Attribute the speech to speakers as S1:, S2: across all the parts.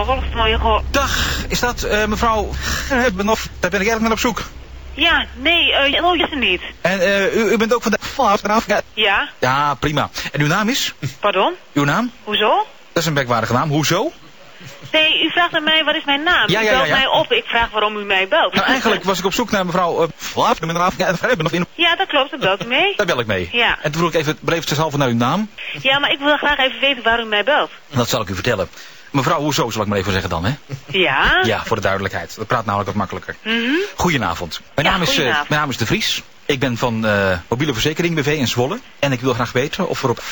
S1: Dag, is dat mevrouw? Daar ben ik eigenlijk naar op zoek.
S2: Ja, nee, is er niet.
S1: En u bent ook vanaf?
S2: Ja.
S1: Ja, prima. En uw naam is?
S2: Pardon?
S1: Uw naam?
S2: Hoezo?
S1: Dat is een merkwaardige naam. Hoezo?
S2: Nee, u vraagt aan mij, wat is mijn naam?
S1: Ja,
S2: u belt mij op, ik vraag waarom u mij belt.
S1: Nou, eigenlijk was ik op zoek naar mevrouw
S2: Ja, dat klopt, dat belt u mee.
S1: Daar bel ik mee.
S2: Ja.
S1: En toen vroeg ik even brevenshalve naar uw naam.
S2: Ja, maar ik wil graag even weten waarom u mij belt.
S1: Dat zal ik u vertellen. Mevrouw, hoezo zal ik maar even zeggen dan, hè?
S2: Ja?
S1: Ja, voor de duidelijkheid. Dat praat namelijk wat makkelijker. Goedenavond. Mijn naam is De Vries. Ik ben van Mobiele Verzekering BV in Zwolle. En ik wil graag weten of er op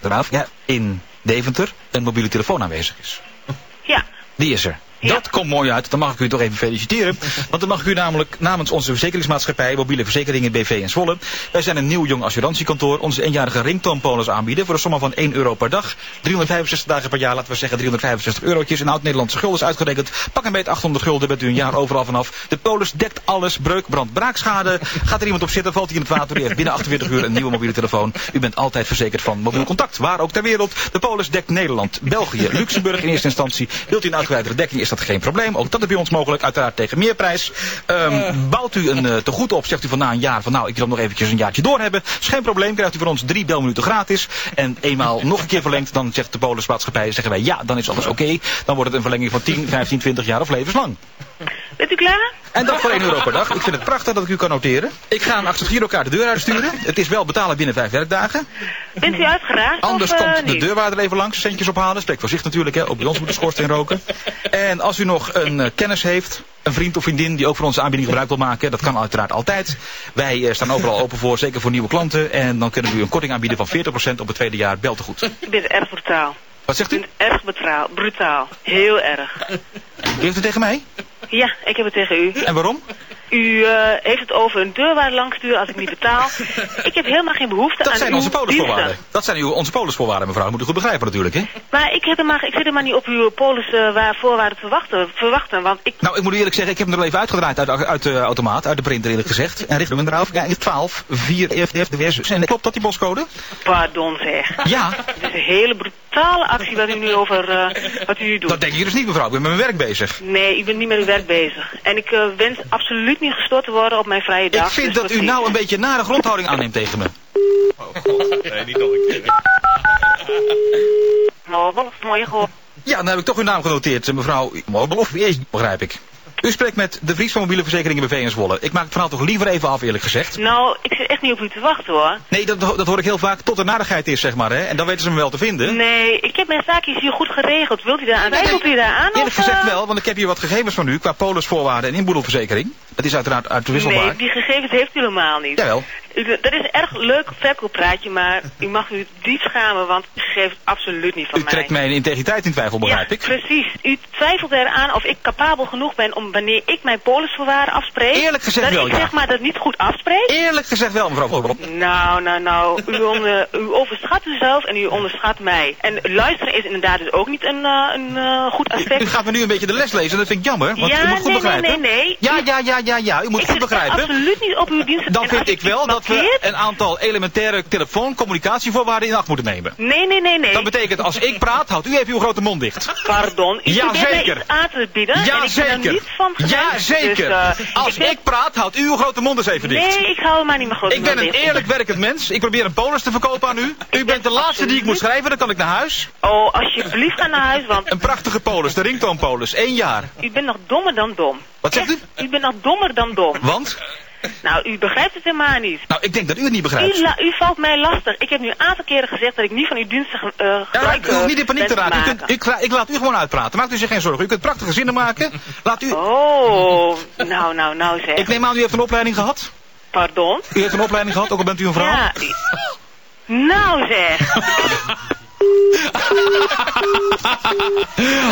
S1: in Deventer een mobiele telefoon aanwezig is.
S2: Ja.
S1: Die is er. Ja. Dat komt mooi uit, dan mag ik u toch even feliciteren. Want dan mag ik u namelijk namens onze verzekeringsmaatschappij Mobiele Verzekeringen BV in Zwolle. Wij zijn een nieuw jong assurantiekantoor onze eenjarige ringtoonpolis aanbieden voor een som van €1 per dag. 365 dagen per jaar, laten we zeggen 365 eurotjes. In oud-Nederlandse gulden is uitgerekend. Pak een beet 800 gulden, bent u een jaar overal vanaf. De polis dekt alles, breuk, brand, braakschade. Gaat er iemand op zitten, valt hij in het water. U heeft binnen 48 uur een nieuwe mobiele telefoon. U bent altijd verzekerd van mobiel contact, waar ook ter wereld. De polis dekt Nederland, België, Luxemburg in eerste instantie. Wilt u een uitgebreidere dekking, is dat geen probleem. Ook dat is bij ons mogelijk, uiteraard tegen meerprijs. Bouwt u een tegoed op, zegt u van na een jaar van nou, ik wil nog eventjes een jaartje door hebben. Is geen probleem, krijgt u van ons 3 belminuten gratis. En eenmaal nog een keer verlengd, dan zegt de polismaatschappij, zeggen wij ja, dan is alles oké. Dan wordt het een verlenging van 10, 15, 20 jaar of levenslang.
S2: Bent u klaar?
S1: En dat voor €1 per dag. Ik vind het prachtig dat ik u kan noteren. Ik ga een achter girokaart de deur uitsturen. Het is wel betalen binnen 5 werkdagen.
S2: Bent u uitgeraakt?
S1: Anders
S2: of,
S1: komt de
S2: niet?
S1: deurwaarder even langs, centjes ophalen. Spreekt voor zich natuurlijk, hè. Ook bij ons moet de schoorsteen roken. En als u nog een kennis heeft, een vriend of vriendin die ook van onze aanbieding gebruik wil maken, dat kan uiteraard altijd. Wij staan overal open voor, zeker voor nieuwe klanten. En dan kunnen we u een korting aanbieden van 40% op het tweede jaar. Belt te goed.
S2: U bent erg brutaal.
S1: Wat zegt u?
S2: U bent erg brutaal. Heel erg.
S1: U heeft het tegen mij?
S2: Ja, ik heb het tegen u.
S1: En waarom?
S2: U heeft het over een deurwaarder langsturen als ik niet betaal. Ik heb helemaal geen behoefte
S1: Dat
S2: aan
S1: zijn
S2: uw
S1: onze polisvoorwaarden.
S2: diensten.
S1: Dat zijn onze polisvoorwaarden, mevrouw. Dat moet u goed begrijpen natuurlijk, hè?
S2: Maar ik zit helemaal niet op uw polisvoorwaarden te verwachten, want ik...
S1: Nou, ik moet u eerlijk zeggen, ik heb hem er even uitgedraaid uit de automaat, uit de printer eerlijk gezegd. En richting eraf, ja, 12, 4, FDF. En klopt dat die postcode?
S2: Pardon zeg.
S1: Ja.
S2: Het is een hele brutale actie wat u nu wat u nu doet.
S1: Dat denk je dus niet, mevrouw. Ik ben met mijn werk bezig.
S2: Nee, ik ben niet met uw werk bezig. En ik wens absoluut niet gestoord te worden op mijn vrije dag.
S1: Ik vind
S2: dus
S1: dat u nou een beetje nare grondhouding aanneemt tegen me.
S3: Oh god, nee, niet nog een keer.
S2: Mooi gehoord.
S1: Ja, dan heb ik toch uw naam genoteerd, mevrouw. Begrijp ik. U spreekt met De Vries van Mobiele Verzekeringen BV in Zwolle. Ik maak het verhaal toch liever even af, eerlijk gezegd.
S2: Nou, ik zit echt niet op u te wachten hoor.
S1: Nee, dat hoor ik heel vaak tot er narigheid is, zeg maar, hè. En dan weten ze me wel te vinden.
S2: Nee, ik heb mijn zaakjes hier goed geregeld. Wilt u daar aan? Wilt u daar aan?
S1: Eerlijk gezegd wel, want ik heb hier wat gegevens van u qua polisvoorwaarden en inboedelverzekering. Dat is uiteraard uitwisselbaar.
S2: Nee, die gegevens heeft u helemaal niet.
S1: Jawel.
S2: Dat is een erg leuk verkooppraatje, maar u mag u diep schamen, want u geeft absoluut niet van
S1: U
S2: mij.
S1: trekt mijn integriteit in twijfel, begrijp ik.
S2: Precies. U twijfelt eraan of ik capabel genoeg ben om wanneer ik mijn polisvoorwaarden afspreek...
S1: Eerlijk gezegd
S2: dat
S1: wel,
S2: ik
S1: ja.
S2: zeg maar dat niet goed afspreek.
S1: Eerlijk gezegd wel, mevrouw.
S2: Nou. U overschat uzelf en u onderschat mij. En luisteren is inderdaad dus ook niet een goed aspect.
S1: U gaat me nu een beetje de les lezen, dat vind ik jammer. Want u moet goed begrijpen.
S2: Nee.
S1: Ja, u moet goed begrijpen.
S2: Ik zit absoluut niet op uw diensten.
S1: Dan vind ik wel dat we een aantal elementaire telefoon-communicatievoorwaarden in acht moeten nemen.
S2: Nee.
S1: Dat betekent, als ik praat, houdt u even uw grote mond dicht.
S2: Pardon, u probeert mij iets aan te bieden
S1: Ja,
S2: en ik ben er niet van gewend.
S1: Ja, zeker.
S2: Dus,
S1: als ik praat, houdt u uw grote mond eens even dicht.
S2: Nee, ik hou maar niet mijn grote
S1: Ik
S2: mond
S1: ben een
S2: dicht.
S1: eerlijk werkend mens. Ik probeer een polis te verkopen aan u. U bent de laatste die ik moet schrijven, dan kan ik naar huis.
S2: Oh, alsjeblieft ga naar huis, want...
S1: Een prachtige polis, de ringtoonpolis, 1 jaar.
S2: U bent nog dommer dan dom.
S1: Wat zegt u?
S2: U bent nog dommer dan dom.
S1: Want?
S2: Nou, u begrijpt het helemaal niet.
S1: Nou, ik denk dat u het niet begrijpt.
S2: U valt mij lastig. Ik heb nu een aantal keren gezegd dat ik niet van uw diensten gebruik
S1: u hoeft niet in paniek te raken.
S2: maken.
S1: Ik laat u gewoon uitpraten. Maakt u zich geen zorgen. U kunt prachtige zinnen maken. Laat u...
S2: Oh, nou zeg.
S1: Ik neem aan, u heeft een opleiding gehad?
S2: Pardon?
S1: U heeft een opleiding gehad, ook al bent u een vrouw?
S2: Ja. Nou zeg.